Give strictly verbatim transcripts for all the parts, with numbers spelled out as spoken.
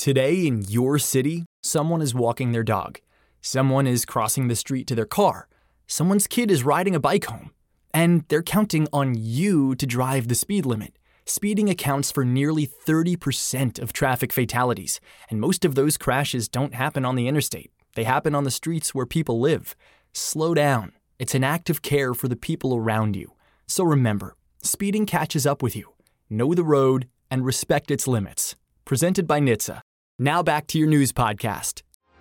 Today in your city, someone is walking their dog. Someone is crossing the street to their car. Someone's kid is riding a bike home. And they're counting on you to drive the speed limit. Speeding accounts for nearly thirty percent of traffic fatalities, and most of those crashes don't happen on the interstate. They happen on the streets where people live. Slow down. It's an act of care for the people around you. So remember, speeding catches up with you. Know the road and respect its limits. Presented by N H T S A. Now back to your news podcast.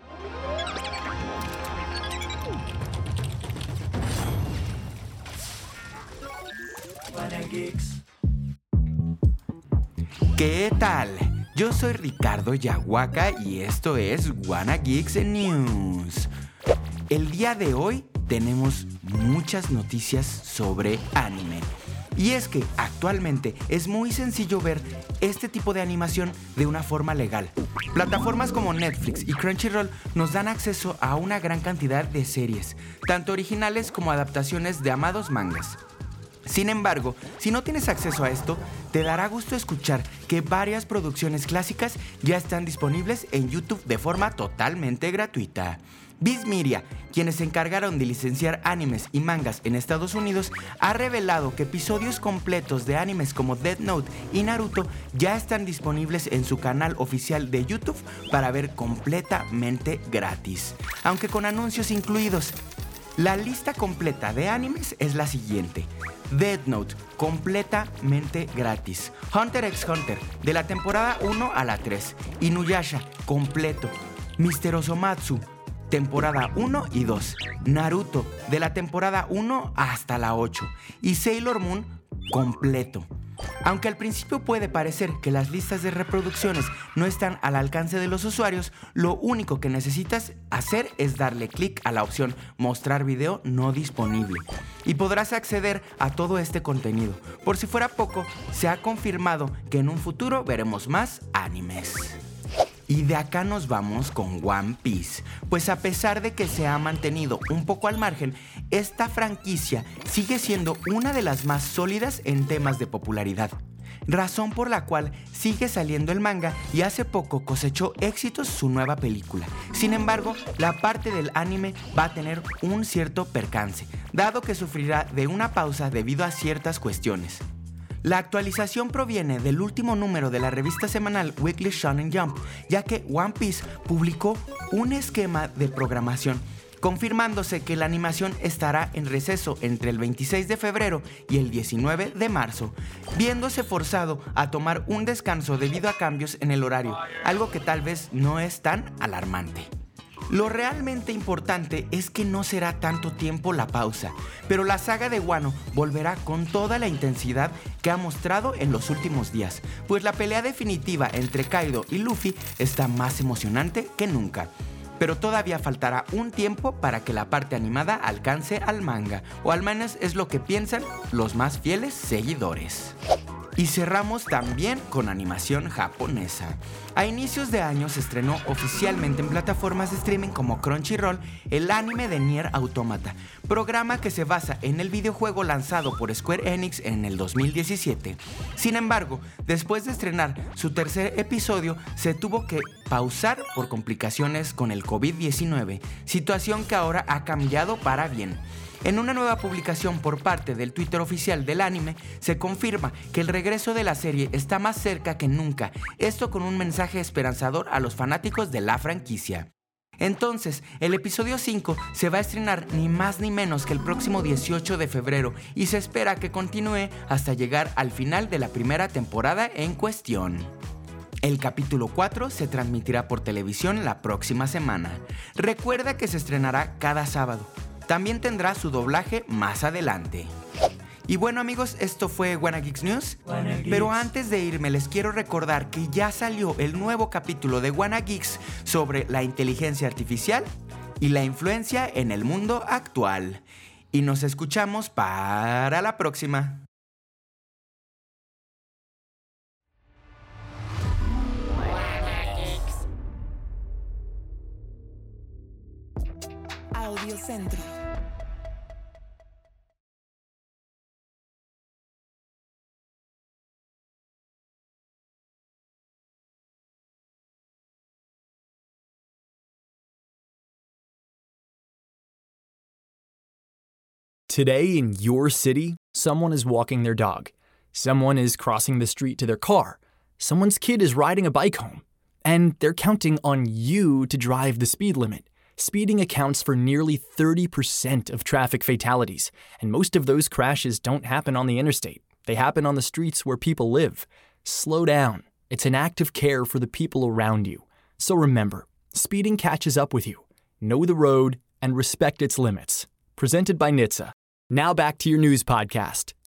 ¿Qué tal? Yo soy Ricardo Yahuaca y esto es Wanna Geeks News. El día de hoy tenemos muchas noticias sobre anime. Y es que actualmente es muy sencillo ver este tipo de animación de una forma legal. Plataformas como Netflix y Crunchyroll nos dan acceso a una gran cantidad de series, tanto originales como adaptaciones de amados mangas. Sin embargo, si no tienes acceso a esto, te dará gusto escuchar que varias producciones clásicas ya están disponibles en YouTube de forma totalmente gratuita. Viz Media, quienes se encargaron de licenciar animes y mangas en Estados Unidos, ha revelado que episodios completos de animes como Death Note y Naruto ya están disponibles en su canal oficial de YouTube para ver completamente gratis, aunque con anuncios incluidos. La lista completa de animes es la siguiente: Death Note, completamente gratis. Hunter x Hunter, de la temporada uno a la tres. Inuyasha, completo. mister Osomatsu, temporada uno y dos. Naruto, de la temporada uno hasta la ocho. Y Sailor Moon, completo. Aunque al principio puede parecer que las listas de reproducciones no están al alcance de los usuarios, lo único que necesitas hacer es darle clic a la opción Mostrar video no disponible y podrás acceder a todo este contenido. Por si fuera poco, se ha confirmado que en un futuro veremos más animes. Y de acá nos vamos con One Piece, pues a pesar de que se ha mantenido un poco al margen, esta franquicia sigue siendo una de las más sólidas en temas de popularidad, razón por la cual sigue saliendo el manga y hace poco cosechó éxitos su nueva película. Sin embargo, la parte del anime va a tener un cierto percance, dado que sufrirá de una pausa debido a ciertas cuestiones. La actualización proviene del último número de la revista semanal Weekly Shonen Jump, ya que One Piece publicó un esquema de programación, confirmándose que la animación estará en receso entre el veintiséis de febrero y el diecinueve de marzo, viéndose forzado a tomar un descanso debido a cambios en el horario, algo que tal vez no es tan alarmante. Lo realmente importante es que no será tanto tiempo la pausa, pero la saga de Wano volverá con toda la intensidad que ha mostrado en los últimos días, pues la pelea definitiva entre Kaido y Luffy está más emocionante que nunca. Pero todavía faltará un tiempo para que la parte animada alcance al manga, o al menos es lo que piensan los más fieles seguidores. Y cerramos también con animación japonesa. A inicios de año se estrenó oficialmente en plataformas de streaming como Crunchyroll el anime de Nier Automata, programa que se basa en el videojuego lanzado por Square Enix en el dos mil diecisiete. Sin embargo, después de estrenar su tercer episodio, se tuvo que pausar por complicaciones con el covid diecinueve, situación que ahora ha cambiado para bien. En una nueva publicación por parte del Twitter oficial del anime, se confirma que el regreso de la serie está más cerca que nunca, esto con un mensaje esperanzador a los fanáticos de la franquicia. Entonces, el episodio cinco se va a estrenar ni más ni menos que el próximo dieciocho de febrero y se espera que continúe hasta llegar al final de la primera temporada en cuestión. El capítulo cuatro se transmitirá por televisión la próxima semana. Recuerda que se estrenará cada sábado. También tendrá su doblaje más adelante. Y bueno amigos, esto fue Wanna Geeks News. Wanna Geeks. Pero antes de irme les quiero recordar que ya salió el nuevo capítulo de Wanna Geeks sobre la inteligencia artificial y la influencia en el mundo actual. Y nos escuchamos para la próxima. Audiocentro. Today in your city, someone is walking their dog. Someone is crossing the street to their car. Someone's kid is riding a bike home. And they're counting on you to drive the speed limit. Speeding accounts for nearly thirty percent of traffic fatalities, and most of those crashes don't happen on the interstate. They happen on the streets where people live. Slow down. It's an act of care for the people around you. So remember, speeding catches up with you. Know the road and respect its limits. Presented by N H T S A. Now back to your news podcast.